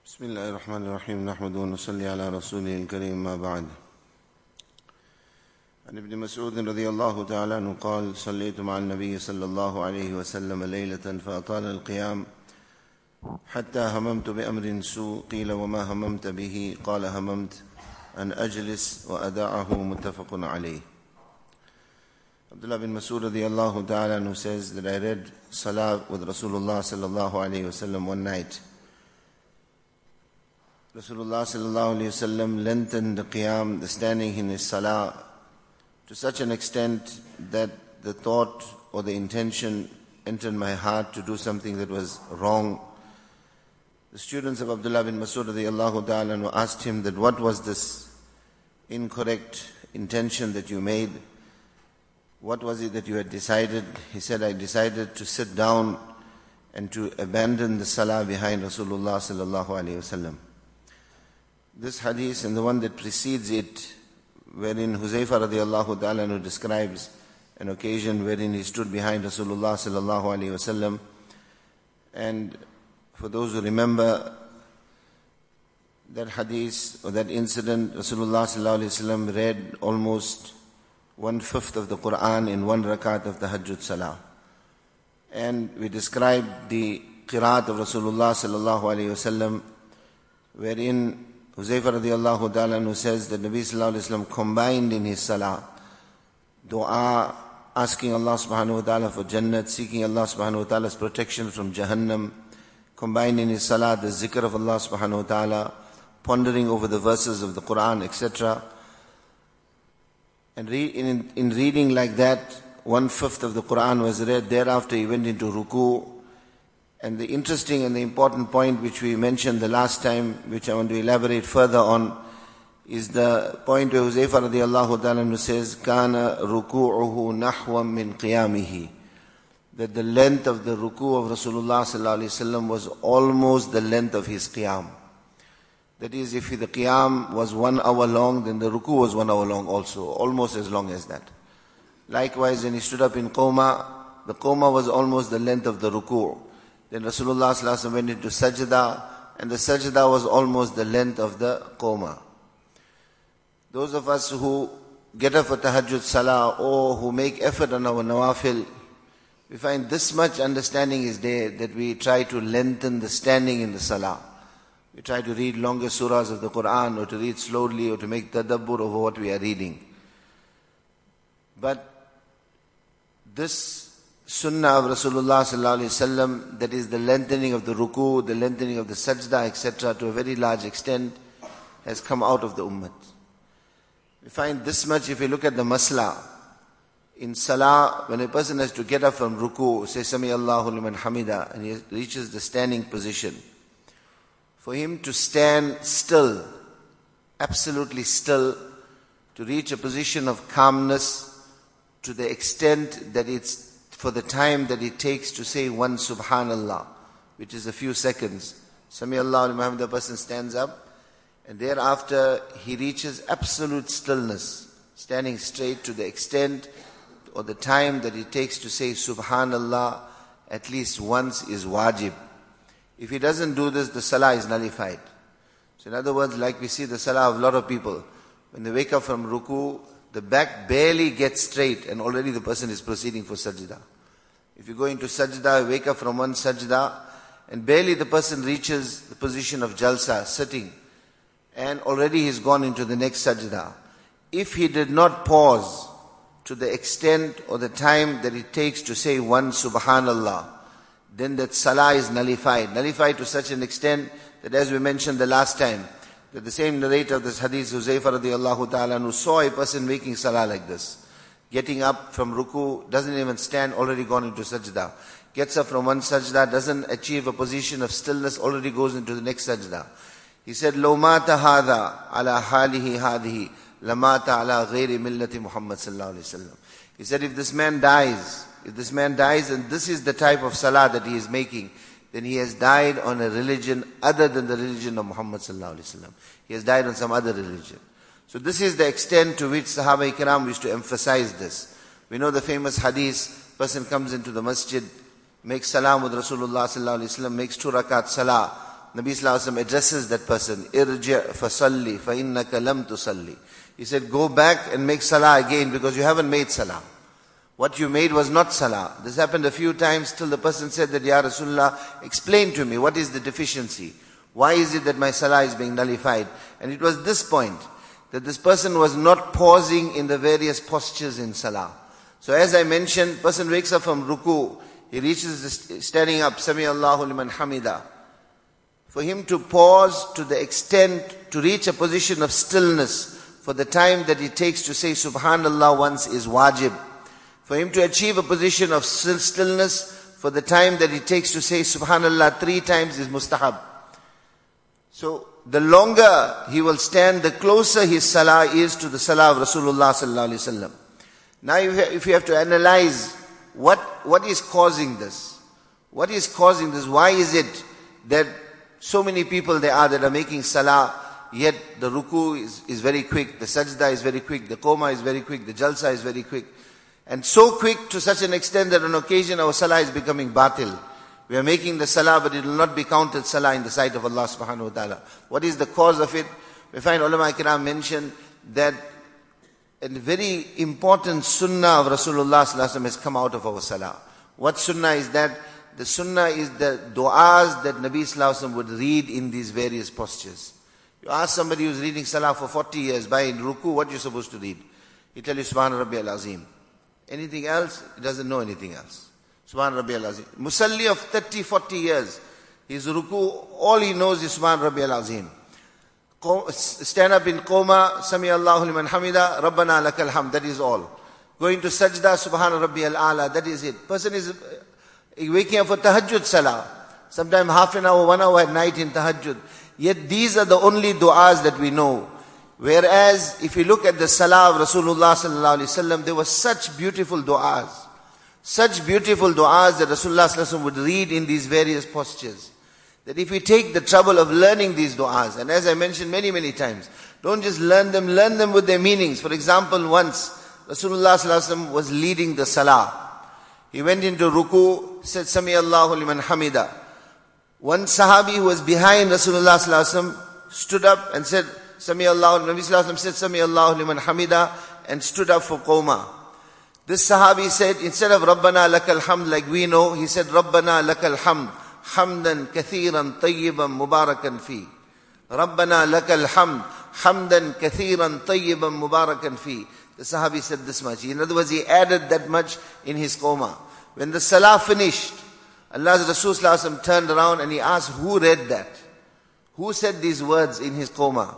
بسم الله الرحمن الرحيم نحمده ونصلي على رسوله الكريم ما بعد عن ابن مسعود رضي الله تعالى عنه قال صليت مع النبي صلى الله عليه وسلم ليلة فأطال القيام حتى هممت بأمر سوء قيل وما هممت به قال هممت أن أجلس وأدعه متفق عليه. Abdullah bin Mas'ud radiyallahu ta'ala anhu says that I read Salah with Rasulullah sallallahu alayhi wasallam one night. Rasulullah sallallahu alayhi wasallam lengthened the qiyam, the standing in his Salah, to such an extent that the thought or the intention entered my heart to do something that was wrong. The students of Abdullah bin Mas'ud radiyallahu ta'ala anhu asked him that what was this incorrect intention that you made? What was it that you had decided? He said, I decided to sit down and to abandon the Salah behind Rasulullah sallallahu alayhi wasallam. This hadith and the one that precedes it, wherein Huzaifa radiallahu ta'ala anhu describes an occasion wherein he stood behind Rasulullah sallallahu alayhi wasallam. And for those who remember that hadith or that incident, Rasulullah sallallahu alayhi wasallam read almost 1/5 of the Quran in one rakat of the Tahajjud Salah. And we described the qiraat of Rasulullah sallallahu alayhi wasallam, wherein Huzaifa radiallahu ta'ala anhu says that Nabi sallallahu alayhi wasallam combined in his Salah dua, asking Allah subhanahu wa ta'ala for Jannat, seeking Allah subhanahu wa ta'ala's protection from Jahannam, combined in his Salah the zikr of Allah subhanahu wa ta'ala, pondering over the verses of the Quran, etc. And in reading like that, 1/5 of the Quran was read. Thereafter he went into ruku. And the interesting and the important point which we mentioned the last time, which I want to elaborate further on, is the point where Huzaifa radiallahu ta'ala says, Kana ruku'uhu nahwam min qiyamihi. That the length of the ruku of Rasulullah sallallahu alayhi wasallam was almost the length of his qiyam. That is, if the qiyam was 1 hour long, then the ruku was 1 hour long also, almost as long as that. Likewise, when he stood up in qawma, the qawma was almost the length of the ruku. Then Rasulullah sallallahu alaihi wasallam went into sajda, and the sajda was almost the length of the qawma. Those of us who get up for tahajjud salah or who make effort on our nawafil, we find this much understanding is there that we try to lengthen the standing in the salah. We try to read longer surahs of the Quran, or to read slowly, or to make tadabbur over what we are reading. But this sunnah of Rasulullah sallallahu alaihi wasallam, that is the lengthening of the ruku, the lengthening of the sajda, etc., to a very large extent, has come out of the ummah. We find this much if we look at the masla. In salah, when a person has to get up from ruku, say Sami Allahu liman hamida, and he reaches the standing position, for him to stand still, absolutely still, to reach a position of calmness to the extent that it's for the time that it takes to say one subhanallah, which is a few seconds. Sami Allahu liman hamida, the person stands up, and thereafter he reaches absolute stillness, standing straight to the extent or the time that it takes to say subhanallah at least once is wajib. If he doesn't do this, the salah is nullified. So in other words, like we see the salah of a lot of people, when they wake up from ruku, the back barely gets straight and already the person is proceeding for sajda. If you go into sajda, wake up from one sajda, and barely the person reaches the position of jalsa, sitting, and already he's gone into the next sajda. If he did not pause to the extent or the time that it takes to say one subhanallah, then that salah is nullified. Nullified to such an extent that, as we mentioned the last time, that the same narrator of this hadith, Huzaifa radiallahu ta'ala, who saw a person making salah like this, getting up from ruku, doesn't even stand, already gone into sajda. Gets up from one sajda, doesn't achieve a position of stillness, already goes into the next sajda. He said, لو مات هذا على حاله هذه لمات على غير ملة محمد صلى الله عليه وسلم. He said, if this man dies and this is the type of salah that he is making, then he has died on a religion other than the religion of Muhammad sallallahu alaihi wasallam. He has died on some other religion. So this is the extent to which Sahaba Ikram used to emphasize this. We know the famous hadith, person comes into the masjid, makes salam with Rasulullah sallallahu alaihi wasallam, makes 2 rakat salah. Nabi Sallallahu Alaihi Wasallam addresses that person, irji' fasalli fa innaka lam tusalli. He said, go back and make salah again because you haven't made salah. What you made was not salah. This happened a few times till the person said that, Ya Rasulullah, explain to me what is the deficiency. Why is it that my salah is being nullified? And it was this point, that this person was not pausing in the various postures in salah. So as I mentioned, person wakes up from ruku, he reaches standing up, Sami Allahu liman hamida. For him to pause to the extent to reach a position of stillness for the time that it takes to say Subhanallah once is wajib. For him to achieve a position of stillness for the time that it takes to say Subhanallah 3 times is mustahab. So the longer he will stand, the closer his salah is to the salah of Rasulullah sallallahu alaihi wasallam. Now if you have to analyze what is causing this? What is causing this? Why is it that so many people there are that are making salah, yet the ruku is very quick, the sajda is very quick, the qoma is very quick, the jalsa is very quick. And so quick to such an extent that on occasion our salah is becoming batil. We are making the salah, but it will not be counted salah in the sight of Allah subhanahu wa ta'ala. What is the cause of it? We find ulama kiram mention that a very important sunnah of Rasulullah sallallahu alaihi wasallam has come out of our salah. What sunnah is that? The sunnah is the du'as that Nabi sallallahu alaihi wasallam would read in these various postures. You ask somebody who's reading salah for 40 years, by in ruku, what you're supposed to read? He tell you Subhana Rabbiyal Azim. Anything else? He doesn't know anything else. Subhan Rabbiyal Azim. Musalli of 30, 40 years. His ruku, all he knows is Subhan Rabbiyal Azim. Stand up in Qoma, Sami Allahu liman hamida, Rabbana lakal hamd. That is all. Going to sajda, Subhan Rabbiyal A'la. That is it. Person is waking up for tahajjud salah. Sometime half an hour, 1 hour at night in tahajjud. Yet these are the only du'as that we know. Whereas if you look at the salah of Rasulullah sallallahu alaihi wasallam, there were such beautiful du'as. Such beautiful du'as that Rasulullah sallallahu alaihi wasallam would read in these various postures. That if we take the trouble of learning these du'as, and as I mentioned many, many times, don't just learn them with their meanings. For example, once Rasulullah sallallahu alaihi wasallam was leading the salah. He went into ruku, said Sami Allahu liman hamida. One sahabi who was behind Rasulullah sallallahu alaihi wasallam stood up and said Sami Allahu, Nabi sallallahu alaihi wasallam said Sami Allahu liman hamida and stood up for qoma. This sahabi said, instead of Rabbana lakal hamd like we know, he said Rabbana lakal hamd, hamdan kathiran tayyiban mubarakan fi. Rabbana lakal hamd, hamdan kathiran tayyiban mubarakan fi. The sahabi said this much. In other words, he added that much in his qoma. When the salah finished, Allah's Rasul sallallahu alaihi wasallam turned around and he asked, who read that? Who said these words in his qoma?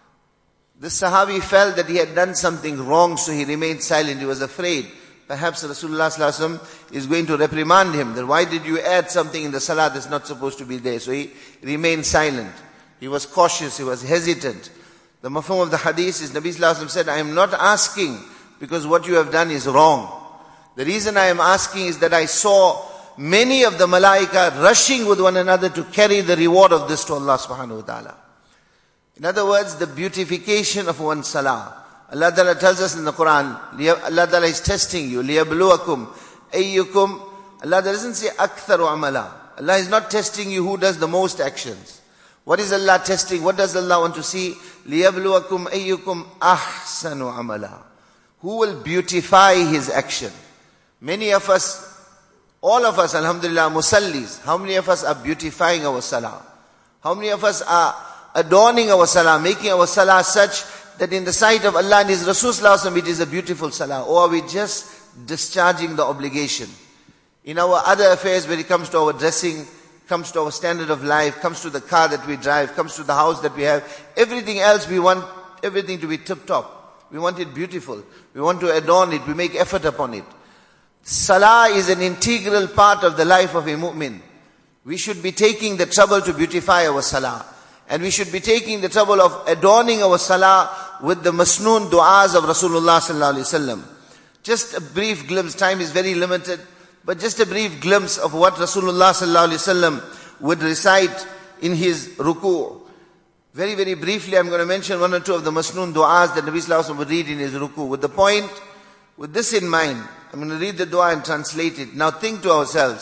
This sahabi felt that he had done something wrong, so he remained silent. He was afraid. Perhaps Rasulullah sallallahu alaihi wasallam is going to reprimand him. That why did you add something in the salah that's not supposed to be there? So he remained silent. He was cautious. He was hesitant. The mafhum of the hadith is Nabi sallallahu alaihi wasallam said, I am not asking because what you have done is wrong. The reason I am asking is that I saw many of the malaika rushing with one another to carry the reward of this to Allah subhanahu wa ta'ala. In other words, the beautification of one salah. Allah Ta'ala tells us in the Quran, Allah Ta'ala is testing you. لِيَبْلُوَكُمْ أَيُّكُمْ. Allah doesn't say أَكْثَرُ عَمَلًا. Allah is not testing you who does the most actions. What is Allah testing? What does Allah want to see? لِيَبْلُوَكُمْ أَيُّكُمْ أَحْسَنُ عَمَلًا. Who will beautify his action? Many of us, all of us, alhamdulillah, musallis. How many of us are beautifying our salah? How many of us are adorning our salah, making our salah such that in the sight of Allah and His Rasul sallallahu alaihi wasallam it is a beautiful salah? Or are we just discharging the obligation? In our other affairs, when it comes to our dressing, comes to our standard of life, comes to the car that we drive, comes to the house that we have, everything else we want everything to be tip-top. We want it beautiful. We want to adorn it. We make effort upon it. Salah is an integral part of the life of a mu'min. We should be taking the trouble to beautify our salah. And we should be taking the trouble of adorning our salah with the masnoon du'as of Rasulullah sallallahu alaihi wasallam. Just a brief glimpse, time is very limited, but just a brief glimpse of what Rasulullah sallallahu alaihi wasallam would recite in his ruku'. Very, very briefly, I'm going to mention one or two of the masnoon du'as that Nabi sallallahu alaihi wasallam would read in his ruku'. With this in mind, I'm going to read the dua and translate it. Now think to ourselves,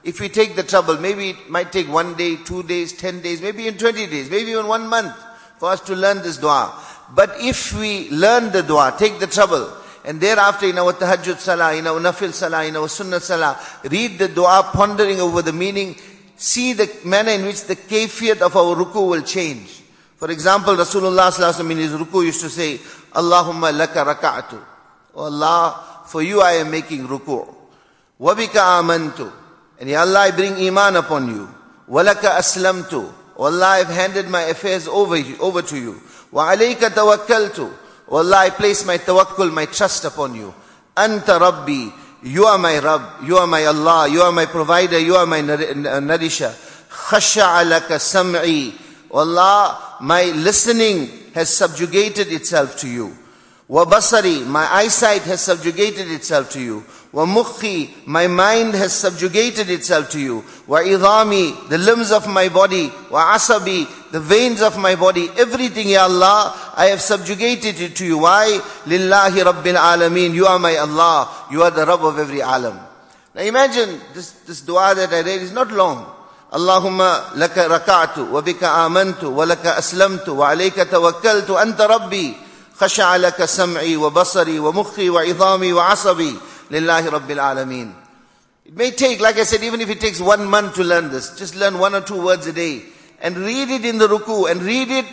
If we take the trouble, maybe it might take 1 day, 2 days, 10 days, maybe even 20 days, maybe even 1 month for us to learn this dua. But if we learn the dua, take the trouble, and thereafter in our tahajjud salah, in our nafil salah, in our sunnah salah, read the dua, pondering over the meaning, see the manner in which the kayfiyat of our ruku will change. For example, Rasulullah sallallahu alaihi wasallam in his ruku used to say, Allahumma laka raka'atu. Oh Allah, for you I am making ruku'. Wabika amantu. And Ya Allah, I bring iman upon you. Walaka aslamtu. Oh Allah, I have handed my affairs over to you. Wa alayka tawakkaltu. Oh Allah, I place my tawakkul, my trust upon you. Anta Rabbi. You are my Rabb. You are my Allah. You are my provider. You are my nourisher. Khasha'a laka sam'i. Oh Allah, my listening has subjugated itself to you. Wa basari, my eyesight has subjugated itself to you. Wa mukhi, my mind has subjugated itself to you. Wa idhami, the limbs of my body. Wa asabi, the veins of my body. Everything, Ya Allah, I have subjugated it to you. Why? Lillahi Rabbil Alameen. You are my Allah. You are the Rabb of every alam. Now imagine, this dua that I read is not long. Allahumma laka raka'tu, wa bika amantu, wa laka aslamtu, wa alayka tawakkaltu, anta Rabbi. خشع لك سمعي وبصري ومخي وعظامي وعصبي لله رب العالمين. It may take, like I said, even if it takes 1 month to learn this, just learn 1 or 2 words a day and read it in the ruku and read it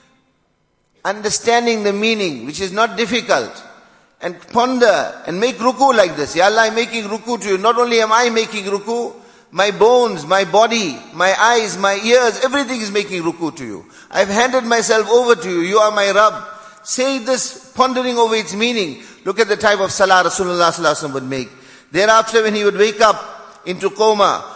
understanding the meaning, which is not difficult, and ponder and make ruku like this. Ya Allah, I'm making ruku to you. Not only am I making ruku, my bones, my body, my eyes, my ears, everything is making ruku to you. I've handed myself over to you. You are my Rabb. Say this, pondering over its meaning. Look at the type of salah Rasulullah sallallahu alaihi wasallam would make. Thereafter, when he would wake up into coma,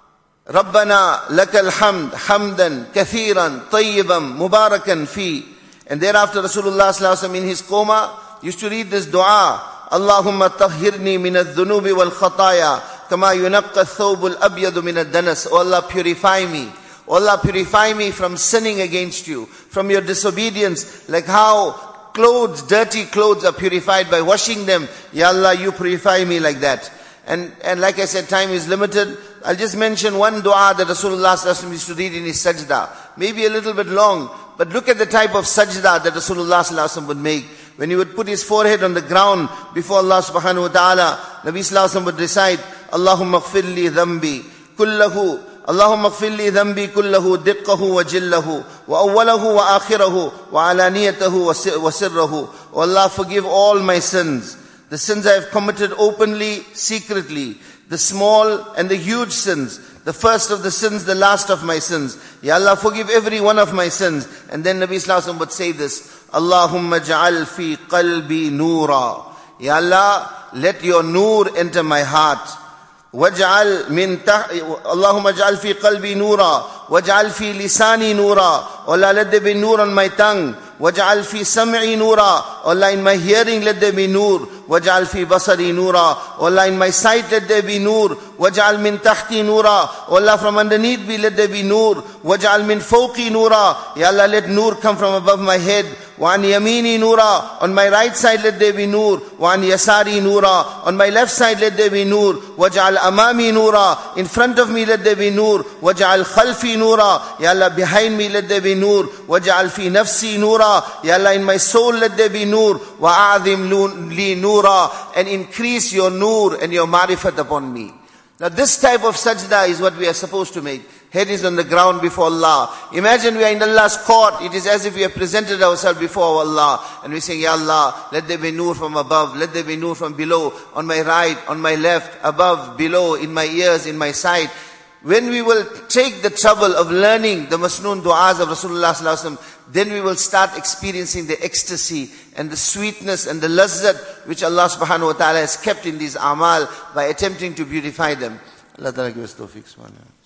Rabbana lakal hamd, hamdan, kathiran, tayyiban, mubarakan fi. And thereafter, Rasulullah sallallahu alaihi wasallam in his coma used to read this dua, Allahumma tahhirni min al-dhunubi wal khataya, kama yunaqqa al-thawb al-abyadu min al-danas. Oh Allah, purify me. Oh Allah, purify me from sinning against you, from your disobedience, like how clothes, dirty clothes are purified by washing them. Ya Allah, you purify me like that. And like I said, time is limited. I'll just mention one dua that Rasulullah sallallahu alaihi wasallam used to read in his sajda. Maybe a little bit long, but look at the type of sajda that Rasulullah sallallahu alaihi wasallam would make. When he would put his forehead on the ground before Allah subhanahu wa ta'ala, Nabi sallallahu alaihi wasallam would recite, Allahumma ighfir li dhanbi kullahu. اللهم اغفر لي ذنبي كله دقه وجله وأوله وآخره وعلانيته وسره. O Allah, forgive all my sins, the sins I have committed openly, secretly, the small and the huge sins, the first of the sins, the last of my sins. Ya Allah, forgive every one of my sins. And then Nabi sallallahu alaihi wasallam would say this, Allahumma ja'al fi qalbi noora. Ya Allah, let your noor enter my heart. وَاجْعَلْ مِنْ اللهم اجعل في قلبي نورا وَاجْعَلْ فِي لِسَانِي نورا. Oh Allah, let there be nur on my tongue. وَاجْعَلْ فِي سَمْعِي نورا. Oh Allah, in my hearing let there be nur. وَاجْعَلْ فِي بَصَرِي نورا. Oh Allah, in my sight let there be nur. وَاجْعَلْ مِنْ تَحْتِي نورا. Oh Allah, from underneath me let there be nur. وَاجْعَلْ مِنْ فَوْقِي نورا. Ya Allah, let nur come from above my head. وَعَنْ يَمِينِي نُورًا. On my right side let there be nur. وَعَنْ يَسَارِي نُورًا. On my left side let there be nur. وَاجْعَلْ أَمَامِي نُورًا. In front of me let there be nur. وَاجْعَلْ خَلْفِي نُورًا. Ya Allah, behind me let there be nur. وَاجْعَلْ فِي نَفْسِي نُورًا. Ya Allah, in my soul let there be nur. وَأَعْظِمْ لِي نُورًا. And increase your nur and your marifat upon me. Now this type of sajda is what we are supposed to make. Head is on the ground before Allah. Imagine we are in Allah's court. It is as if we have presented ourselves before Allah. And we say, Ya Allah, let there be nur from above. Let there be nur from below. On my right, on my left, above, below, in my ears, in my side. When we will take the trouble of learning the masnoon du'as of Rasulullah sallallahu alaihi wasallam, then we will start experiencing the ecstasy and the sweetness and the lazzat which Allah subhanahu wa ta'ala has kept in these amal by attempting to beautify them. Allah ta'ala give us tawfiq.